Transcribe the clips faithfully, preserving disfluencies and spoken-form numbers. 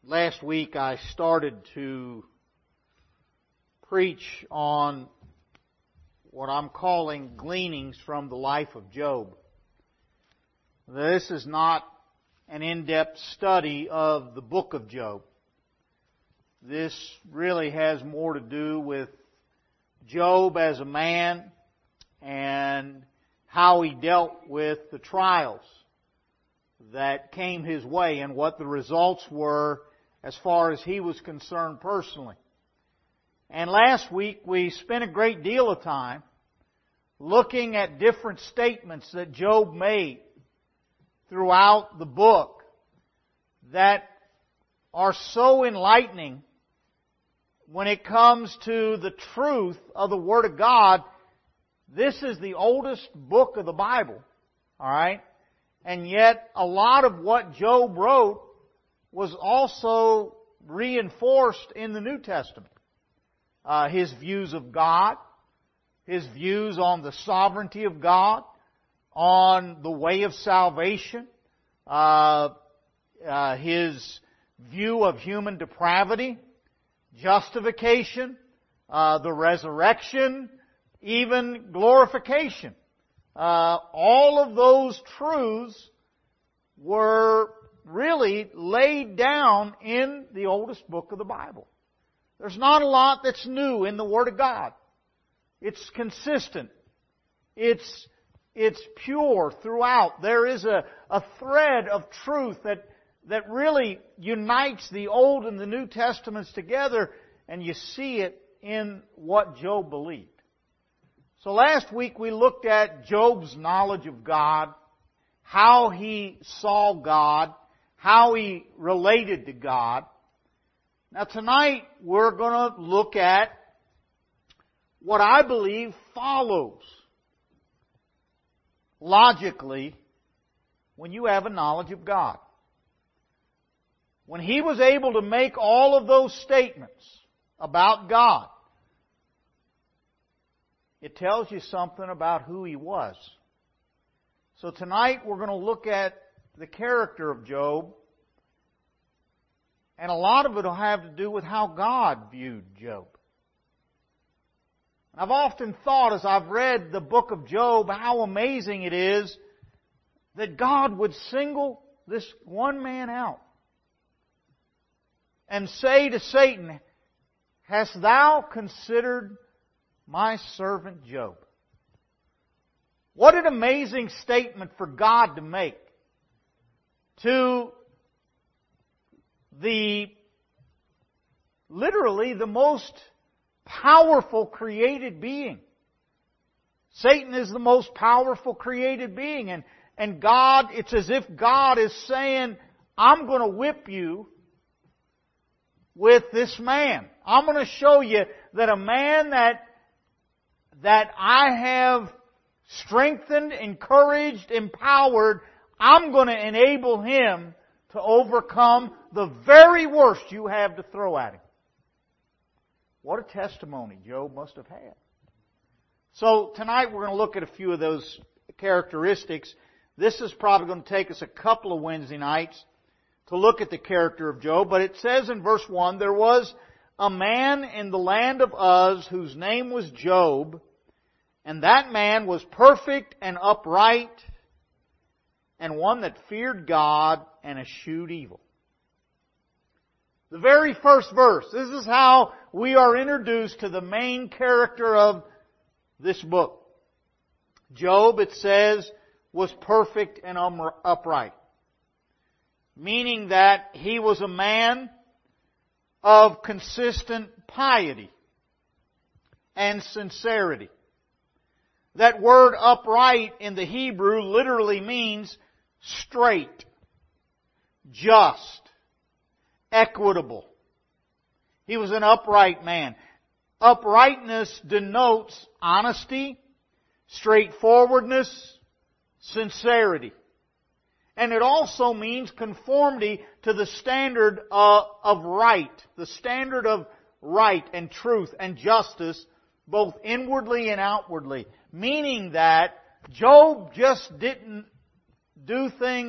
last week I started to preach on what I'm calling gleanings from the life of Job. This is not an in-depth study of the book of Job. This really has more to do with Job as a man and how he dealt with the trials that came his way and what the results were as far as he was concerned personally. And last week we spent a great deal of time looking at different statements that Job made throughout the book that are so enlightening when it comes to the truth of the Word of God. This is the oldest book of the Bible, all right? And yet a lot of what Job wrote was also reinforced in the New Testament. Uh, his views of God, his views on the sovereignty of God, on the way of salvation, uh, uh, his view of human depravity, justification, uh, the resurrection, even glorification. Uh, all of those truths were really laid down in the oldest book of the Bible. There's not a lot that's new in the Word of God. It's consistent. It's, it's pure throughout. There is a, a thread of truth that, that really unites the Old and the New Testaments together, and you see it in what Job believed. So last week we looked at Job's knowledge of God, how he saw God, how he related to God. Now tonight we're going to look at what I believe follows logically when you have a knowledge of God. When he was able to make all of those statements about God, it tells you something about who he was. So tonight we're going to look at the character of Job, and a lot of it will have to do with how God viewed Job. I've often thought as I've read the book of Job how amazing it is that God would single this one man out and say to Satan, "Hast thou considered my servant Job?" What an amazing statement for God to make to the, literally the most powerful created being. Satan is the most powerful created being, and, and God, it's as if God is saying, "I'm going to whip you with this man. I'm going to show you that a man that that I have strengthened, encouraged, empowered, I'm going to enable him to overcome the very worst you have to throw at him." What a testimony Job must have had. So tonight we're going to look at a few of those characteristics. This is probably going to take us a couple of Wednesday nights to look at the character of Job. But it says in verse one, "There was a man in the land of Uz whose name was Job, and that man was perfect and upright, and one that feared God and eschewed evil." The very first verse. This is how we are introduced to the main character of this book. Job, it says, was perfect and upright. Meaning that he was a man of consistent piety and sincerity. That word upright in the Hebrew literally means straight, just, equitable. He was an upright man. Uprightness denotes honesty, straightforwardness, sincerity. And it also means conformity to the standard uh, of right, the standard of right and truth and justice, both inwardly and outwardly. Meaning that Job just didn't do things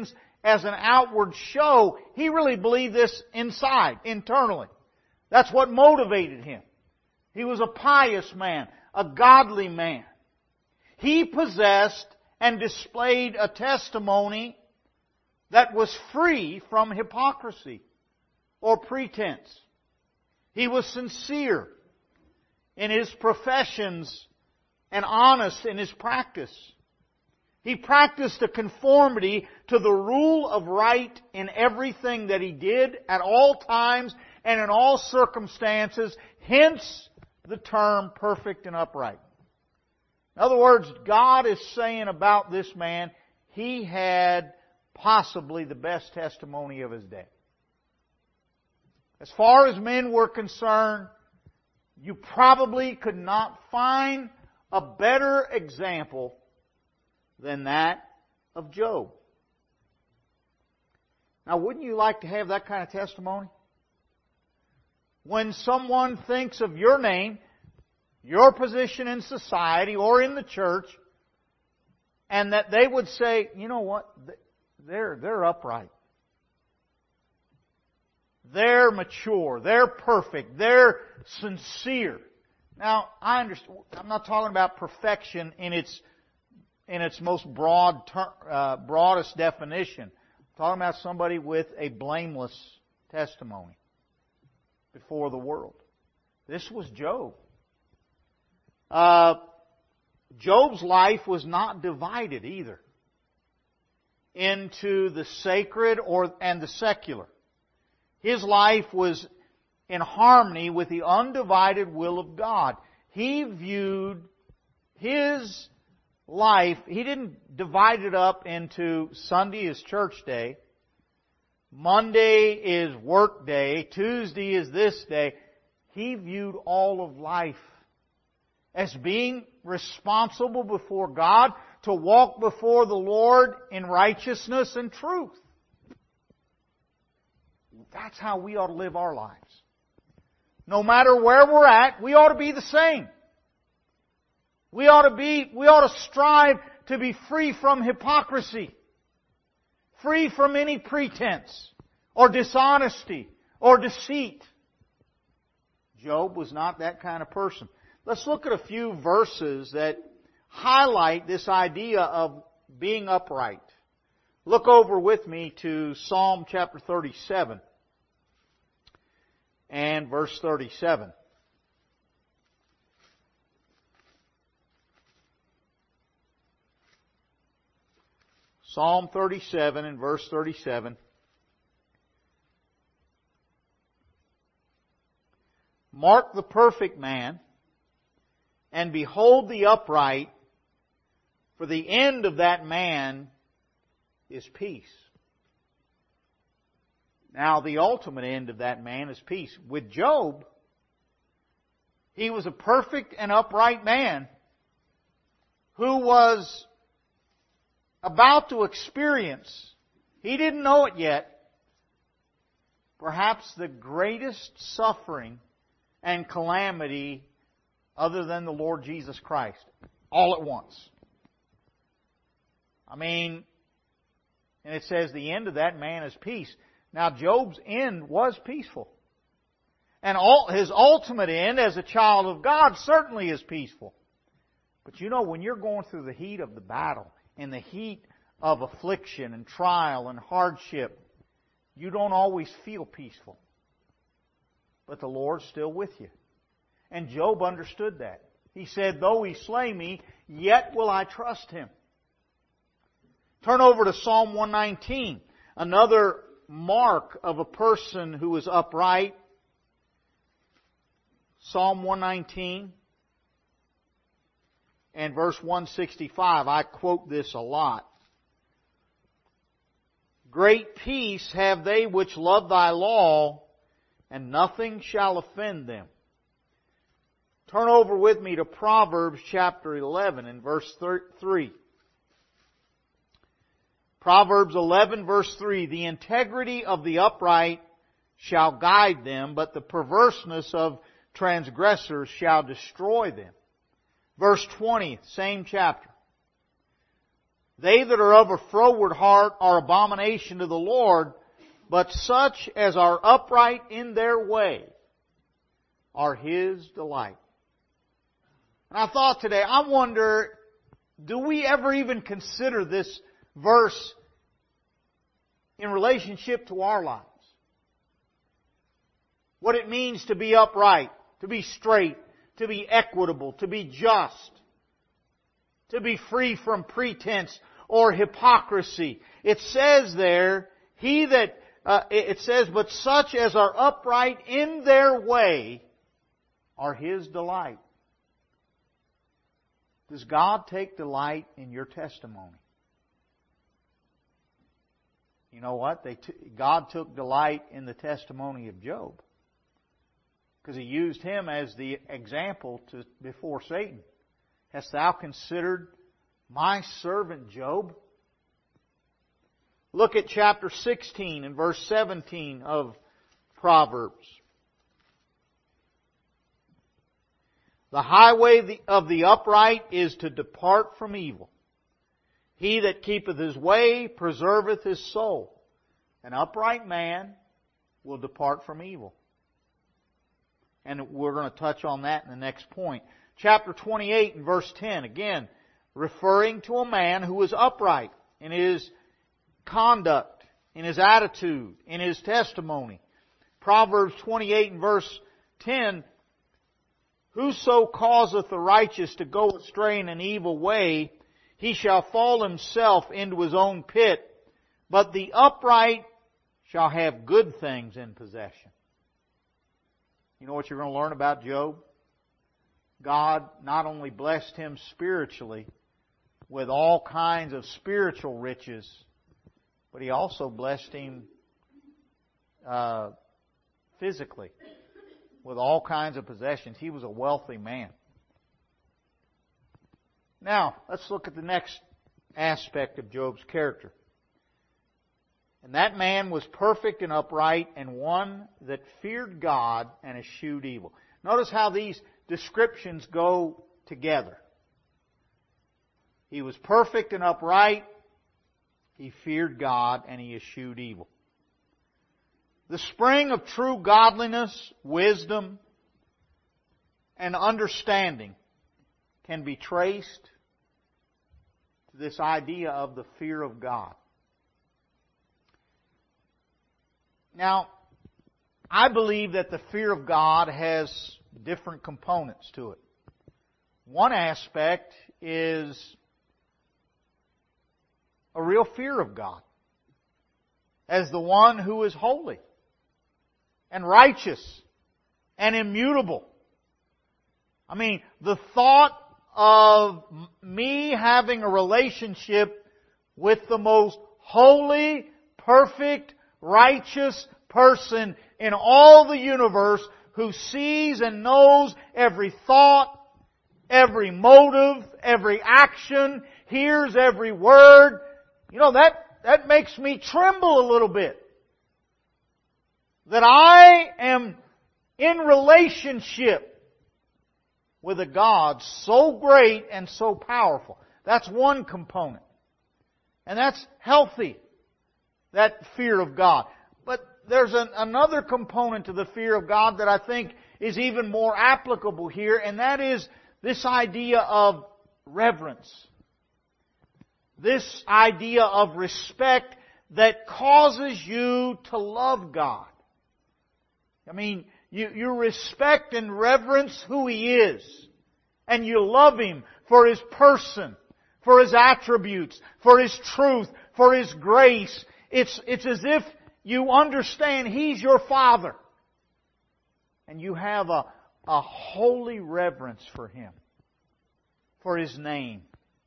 as an outward show. He really believed this inside, internally. That's what motivated him. He was a pious man, a godly man. He possessed and displayed a testimony that was free from hypocrisy or pretense. He was sincere in his professions and honest in his practice. He practiced a conformity to the rule of right in everything that he did at all times and in all circumstances, hence the term perfect and upright. In other words, God is saying about this man, he had possibly the best testimony of his day. As far as men were concerned, you probably could not find a better example than that of Job. Now, wouldn't you like to have that kind of testimony? When someone thinks of your name, your position in society or in the church, and that they would say, you know what, they're, they're upright. They're mature. They're perfect. They're sincere. Now, I understand. I'm not talking about perfection in its in its most broad, ter, uh, broadest definition. I'm talking about somebody with a blameless testimony before the world. This was Job. Uh, Job's life was not divided either into the sacred or and the secular. His life was in harmony with the undivided will of God. He viewed his life, he didn't divide it up into Sunday is church day, Monday is work day, Tuesday is this day. He viewed all of life as being responsible before God to walk before the Lord in righteousness and truth. That's how we ought to live our lives. No matter where we're at, we ought to be the same. We ought to be, we ought to strive to be free from hypocrisy, free from any pretense or dishonesty or deceit. Job was not that kind of person. Let's look at a few verses that highlight this idea of being upright. Look over with me to Psalm chapter thirty-seven and verse thirty-seven. Psalm thirty-seven and verse thirty-seven. Mark the perfect man, and behold the upright, for the end of that man is peace. Now, the ultimate end of that man is peace. With Job, he was a perfect and upright man who was about to experience, he didn't know it yet, perhaps the greatest suffering and calamity other than the Lord Jesus Christ, all at once. I mean, and it says the end of that man is peace. Now, Job's end was peaceful. And all, his ultimate end as a child of God certainly is peaceful. But you know, when you're going through the heat of the battle, in the heat of affliction and trial and hardship, you don't always feel peaceful. But the Lord's still with you. And Job understood that. He said, though he slay me, yet will I trust him. Turn over to Psalm one nineteen, another mark of a person who is upright. Psalm one nineteen and verse one sixty-five. I quote this a lot. Great peace have they which love thy law, and nothing shall offend them. Turn over with me to Proverbs chapter eleven and verse three. Proverbs eleven verse three, the integrity of the upright shall guide them, but the perverseness of transgressors shall destroy them. Verse twenty, same chapter. They that are of a froward heart are abomination to the Lord, but such as are upright in their way are His delight. And I thought today, I wonder, do we ever even consider this verse in relationship to our lives? What it means to be upright, to be straight, to be equitable, to be just, to be free from pretense or hypocrisy. It says there, he that, uh, it says, but such as are upright in their way are His delight. Does God take delight in your testimony? You know what? They t- God took delight in the testimony of Job, because He used him as the example to, before Satan. Hast thou considered my servant Job? Look at chapter sixteen and verse seventeen of Proverbs. The highway of the upright is to depart from evil. He that keepeth his way preserveth his soul. An upright man will depart from evil. And we're going to touch on that in the next point. Chapter twenty-eight and verse ten, again, referring to a man who is upright in his conduct, in his attitude, in his testimony. Proverbs twenty-eight and verse ten, whoso causeth the righteous to go astray in an evil way, he shall fall himself into his own pit, but the upright shall have good things in possession. You know what you're going to learn about Job? God not only blessed him spiritually with all kinds of spiritual riches, but He also blessed him uh, physically with all kinds of possessions. He was a wealthy man. Now, let's look at the next aspect of Job's character. And that man was perfect and upright, and one that feared God and eschewed evil. Notice how these descriptions go together. He was perfect and upright, he feared God, and he eschewed evil. The spring of true godliness, wisdom, and understanding can be traced to this idea of the fear of God. Now, I believe that the fear of God has different components to it. One aspect is a real fear of God as the one who is holy and righteous and immutable. I mean, the thought of me having a relationship with the most holy, perfect, righteous person in all the universe, who sees and knows every thought, every motive, every action, hears every word. You know, that, that makes me tremble a little bit. That I am in relationship with a God so great and so powerful. That's one component. And that's healthy, that fear of God. But there's an, another component to the fear of God that I think is even more applicable here, and that is this idea of reverence. This idea of respect that causes you to love God. I mean, you, you respect and reverence who He is. And you love Him for His person, for His attributes, for His truth, for His grace. It's, it's as if you understand He's your Father. And you have a, a holy reverence for Him, for His name,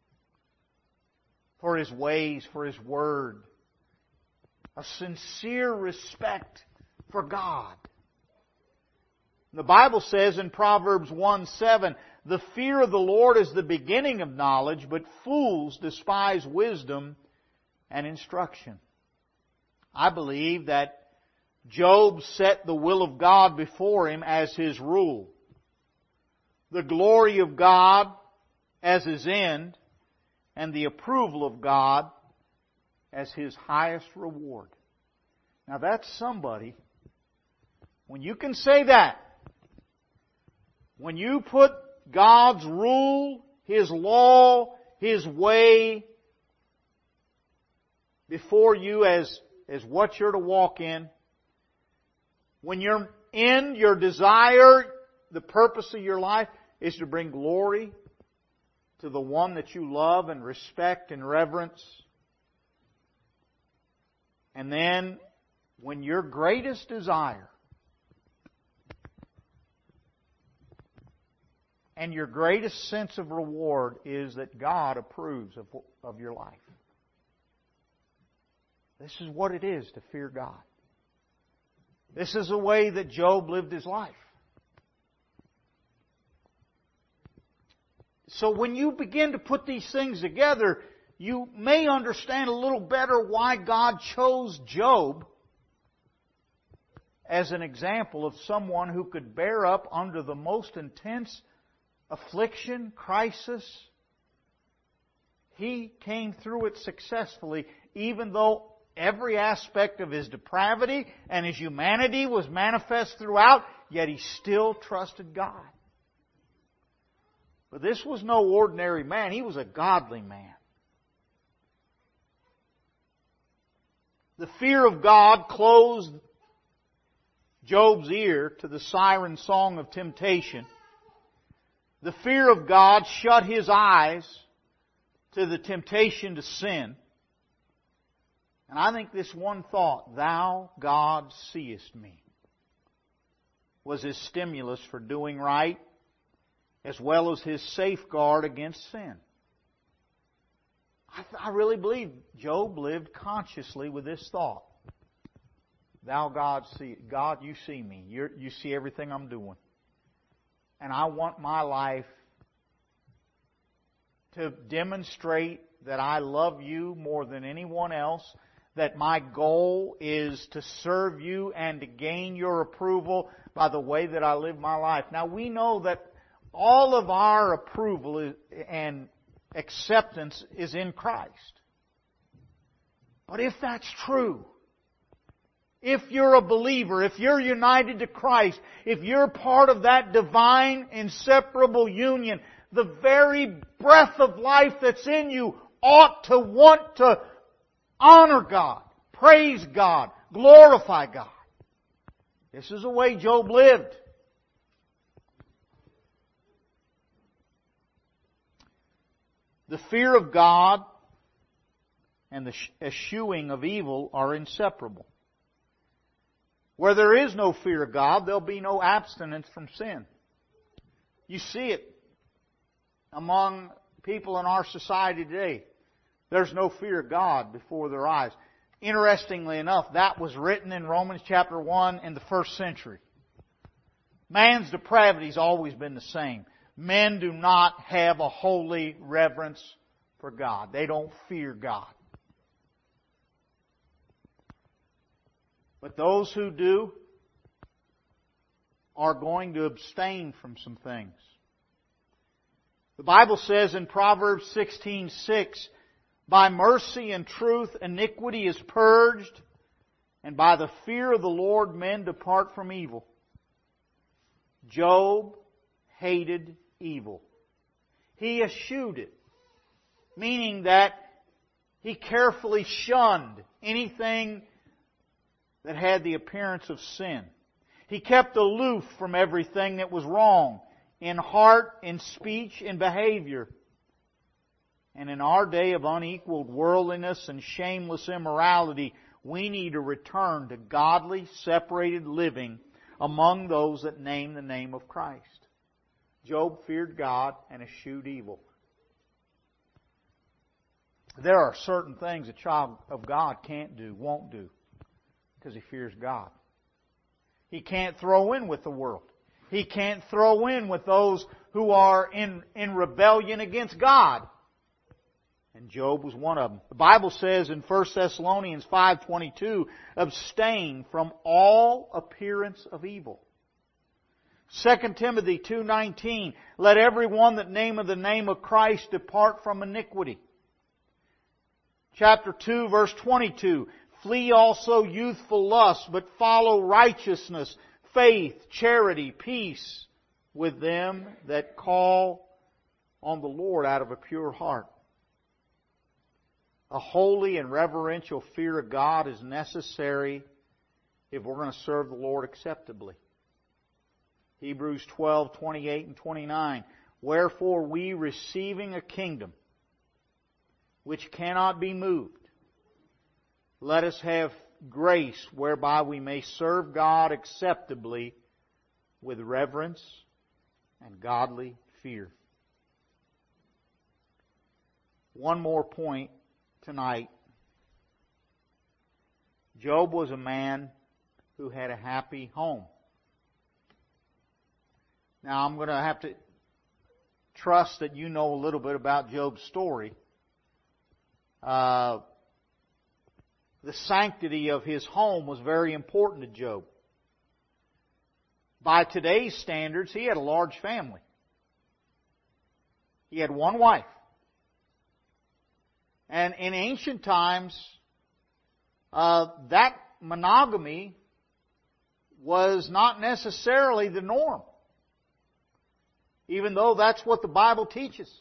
for His ways, for His Word. A sincere respect for God. The Bible says in Proverbs one seven, the fear of the Lord is the beginning of knowledge, but fools despise wisdom and instruction. I believe that Job set the will of God before him as his rule, the glory of God as his end, and the approval of God as His highest reward. Now that's somebody, when you can say that, when you put God's rule, His law, His way before you as, as what you're to walk in, when your end, your desire, the purpose of your life is to bring glory to the one that you love and respect and reverence, and then when your greatest desire and your greatest sense of reward is that God approves of, of your life. This is what it is to fear God. This is the way that Job lived his life. So when you begin to put these things together, you may understand a little better why God chose Job as an example of someone who could bear up under the most intense affliction, crisis. He came through it successfully, even though every aspect of his depravity and his humanity was manifest throughout, yet he still trusted God. But this was no ordinary man. He was a godly man. The fear of God closed Job's ear to the siren song of temptation. The fear of God shut his eyes to the temptation to sin. And I think this one thought, Thou, God, seest me, was his stimulus for doing right, as well as his safeguard against sin. I, I really believe Job lived consciously with this thought. Thou, God, see, God, you see me. You're, you see everything I'm doing. And I want my life to demonstrate that I love you more than anyone else, that my goal is to serve you and to gain your approval by the way that I live my life. Now we know that all of our approval and acceptance is in Christ. But if that's true, if you're a believer, if you're united to Christ, if you're part of that divine, inseparable union, the very breath of life that's in you ought to want to honor God, praise God, glorify God. This is the way Job lived. The fear of God and the eschewing of evil are inseparable. Where there is no fear of God, there'll be no abstinence from sin. You see it among people in our society today. There's no fear of God before their eyes. Interestingly enough, that was written in Romans chapter one in the first century. Man's depravity has always been the same. Men do not have a holy reverence for God. They don't fear God. But those who do are going to abstain from some things. The Bible says in Proverbs sixteen six, By mercy and truth iniquity is purged, and by the fear of the Lord men depart from evil. Job hated evil. He eschewed it, meaning that he carefully shunned anything that had the appearance of sin. He kept aloof from everything that was wrong in heart, in speech, in behavior. And in our day of unequaled worldliness and shameless immorality, we need to return to godly, separated living among those that name the name of Christ. Job feared God and eschewed evil. There are certain things a child of God can't do, won't do, because he fears God. He can't throw in with the world. He can't throw in with those who are in, in rebellion against God. And Job was one of them. The Bible says in First Thessalonians five twenty-two, abstain from all appearance of evil. Second Timothy two nineteen, let everyone that nameth the name of Christ depart from iniquity. Chapter two, verse twenty-two. Flee also youthful lusts, but follow righteousness, faith, charity, peace with them that call on the Lord out of a pure heart. A holy and reverential fear of God is necessary if we're going to serve the Lord acceptably. Hebrews twelve, twenty-eight and twenty-nine. Wherefore we, receiving a kingdom which cannot be moved, let us have grace whereby we may serve God acceptably with reverence and godly fear. One more point tonight. Job was a man who had a happy home. Now I'm going to have to trust that you know a little bit about Job's story. Uh, the sanctity of his home was very important to Job. By today's standards, he had a large family. He had one wife. And in ancient times, uh, that monogamy was not necessarily the norm, even though that's what the Bible teaches.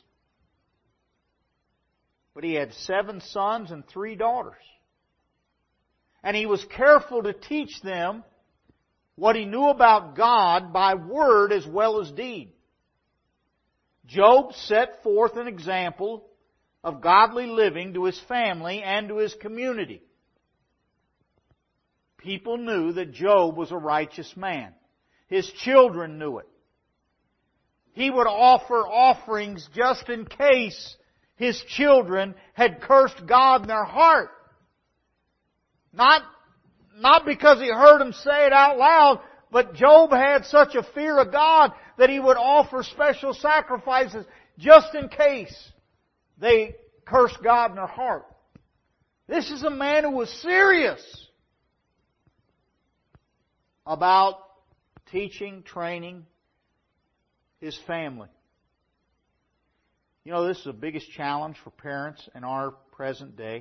But he had seven sons and three daughters. And he was careful to teach them what he knew about God by word as well as deed. Job set forth an example of godly living to his family and to his community. People knew that Job was a righteous man. His children knew it. He would offer offerings just in case his children had cursed God in their heart. Not, not because he heard them say it out loud, but Job had such a fear of God that he would offer special sacrifices just in case they cursed God in their heart. This is a man who was serious about teaching, training his family. You know, this is the biggest challenge for parents in our present day.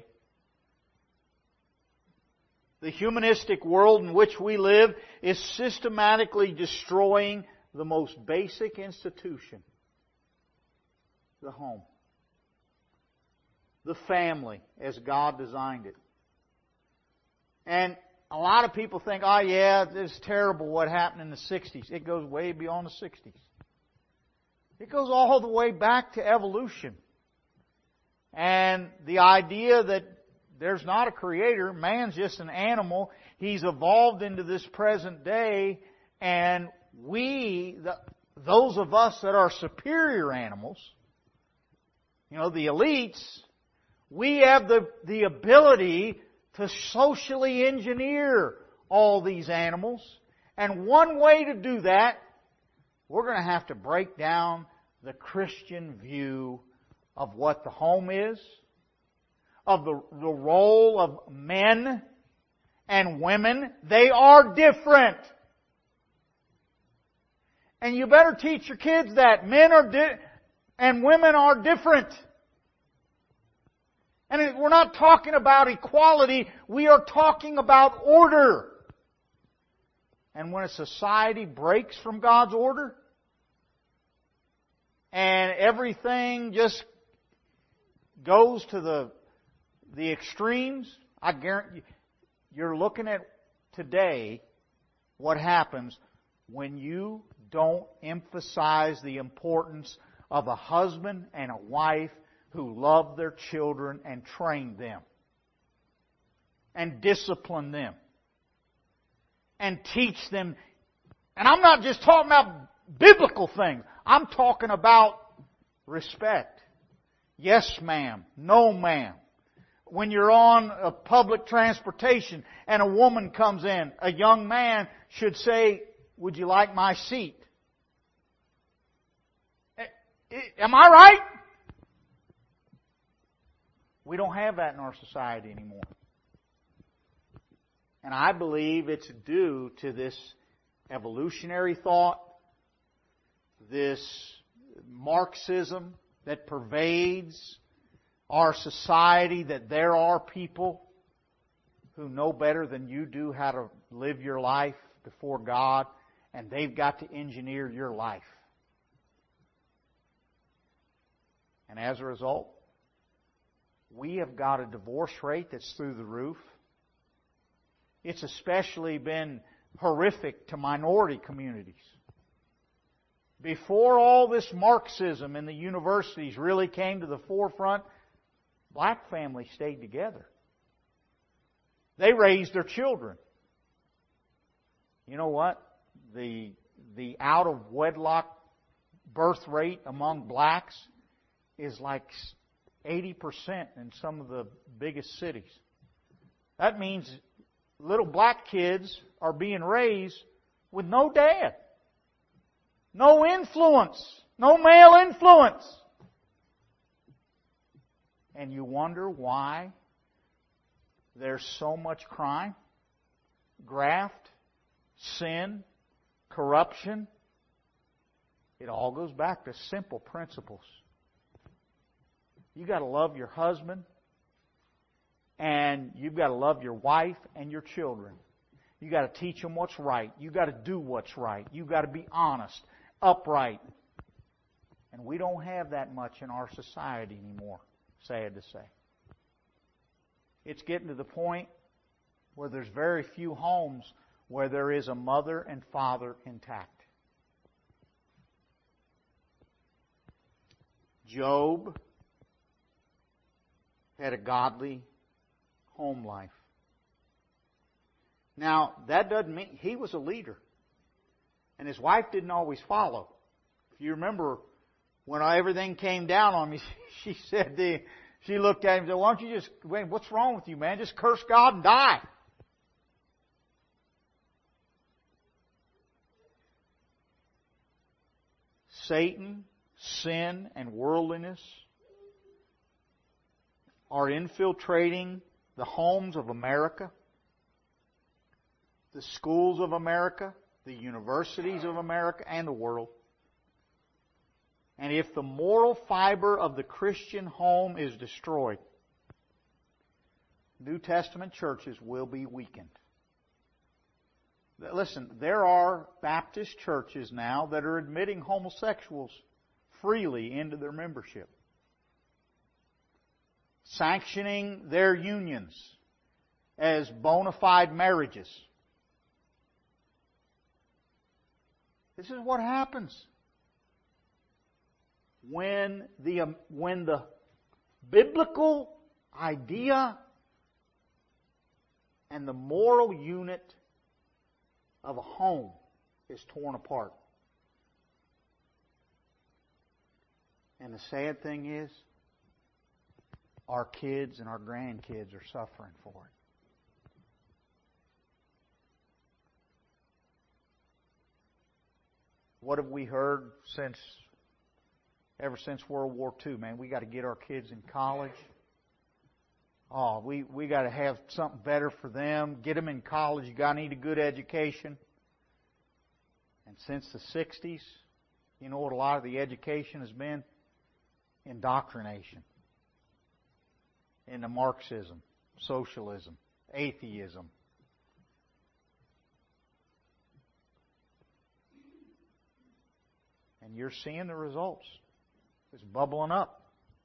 The humanistic world in which we live is systematically destroying the most basic institution, the home. The family as God designed it. And a lot of people think, oh yeah, it's terrible what happened in the sixties. It goes way beyond the sixties. It goes all the way back to evolution. And the idea that there's not a creator, man's just an animal. He's evolved into this present day, and we, the, those of us that are superior animals, you know, the elites, we have the, the ability to socially engineer all these animals. And one way to do that, we're going to have to break down the Christian view of what the home is, of the, the role of men and women. They are different. And you better teach your kids that. Men are di- and women are different. And we're not talking about equality, we are talking about order. And when a society breaks from God's order, and everything just goes to the the extremes, I guarantee you, you're looking at today what happens when you don't emphasize the importance of a husband and a wife who love their children and train them and discipline them and teach them. And I'm not just talking about biblical things. I'm talking about respect. Yes, ma'am. No, ma'am. When you're on a public transportation and a woman comes in, a young man should say, "Would you like my seat?" Am I right? We don't have that in our society anymore. And I believe it's due to this evolutionary thought, this Marxism that pervades our society that there are people who know better than you do how to live your life before God, and they've got to engineer your life. And as a result, we have got a divorce rate that's through the roof. It's especially been horrific to minority communities. Before all this Marxism in the universities really came to the forefront, black families stayed together. They raised their children. You know what? The, the out-of-wedlock birth rate among blacks is like eighty percent in some of the biggest cities. That means little black kids are being raised with no dad. No influence. No male influence. And you wonder why there's so much crime, graft, sin, corruption. It all goes back to simple principles. You've got to love your husband, and you've got to love your wife and your children. You've got to teach them what's right. You've got to do what's right. You've got to be honest, upright. And we don't have that much in our society anymore, sad to say. It's getting to the point where there's very few homes where there is a mother and father intact. Job had a godly home life. Now, that doesn't mean he was a leader. And his wife didn't always follow. If you remember, when everything came down on me, she said, to, she looked at him and said, why don't you just, wait, what's wrong with you, man? Just curse God and die. Satan, sin, and worldliness are infiltrating the homes of America, the schools of America, the universities of America, and the world. And if the moral fiber of the Christian home is destroyed, New Testament churches will be weakened. Listen, there are Baptist churches now that are admitting homosexuals freely into their membership, sanctioning their unions as bona fide marriages. This is what happens when the um, when the biblical idea and the moral unit of a home is torn apart. And the sad thing is, our kids and our grandkids are suffering for it. What have we heard since, ever since World War Two? Man, we got to get our kids in college. Oh, we, we got to have something better for them. Get them in college. You got to need a good education. And since the sixties, you know what a lot of the education has been? Indoctrination into Marxism, socialism, atheism. And you're seeing the results. It's bubbling up.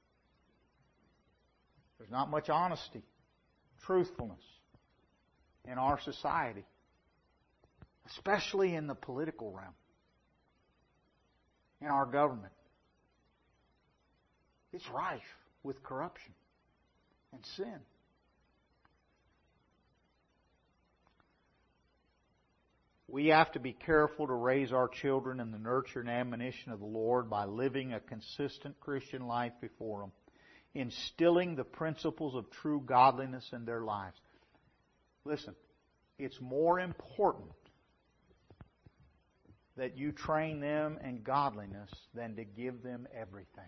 There's not much honesty, truthfulness in our society, especially in the political realm, in our government. It's rife with corruption and sin. We have to be careful to raise our children in the nurture and admonition of the Lord by living a consistent Christian life before them, instilling the principles of true godliness in their lives. Listen, it's more important that you train them in godliness than to give them everything.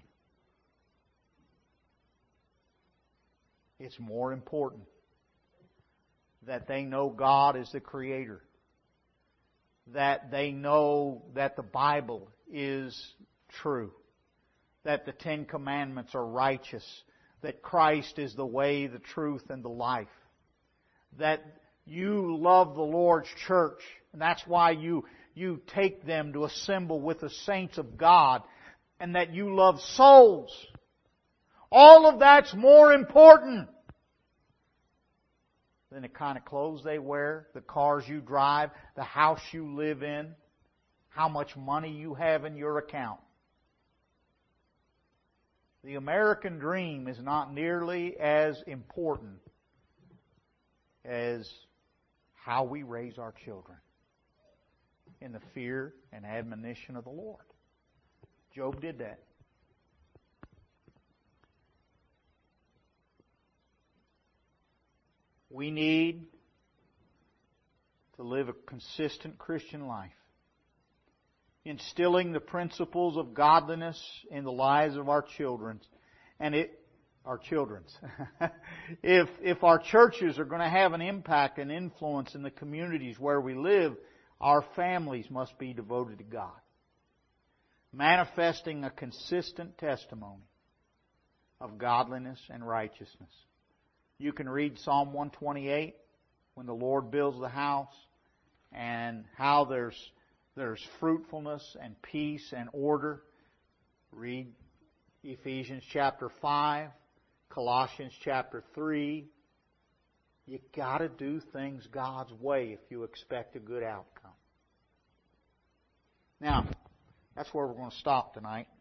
It's more important that they know God is the Creator, that they know that the Bible is true, that the Ten Commandments are righteous, that Christ is the way, the truth, and the life. That you love the Lord's church, and that's why you, you take them to assemble with the saints of God, and that you love souls. All of that's more important than the kind of clothes they wear, the cars you drive, the house you live in, how much money you have in your account. The American dream is not nearly as important as how we raise our children in the fear and admonition of the Lord. Job did that. We need to live a consistent Christian life, instilling the principles of godliness in the lives of our children, and it, our children's. if if our churches are going to have an impact and influence in the communities where we live, our families must be devoted to God, manifesting a consistent testimony of godliness and righteousness. You can read Psalm one twenty-eight when the Lord builds the house, and how there's there's fruitfulness and peace and order. Read Ephesians chapter five, Colossians chapter three. You got to do things God's way if you expect a good outcome. Now, that's where we're going to stop tonight.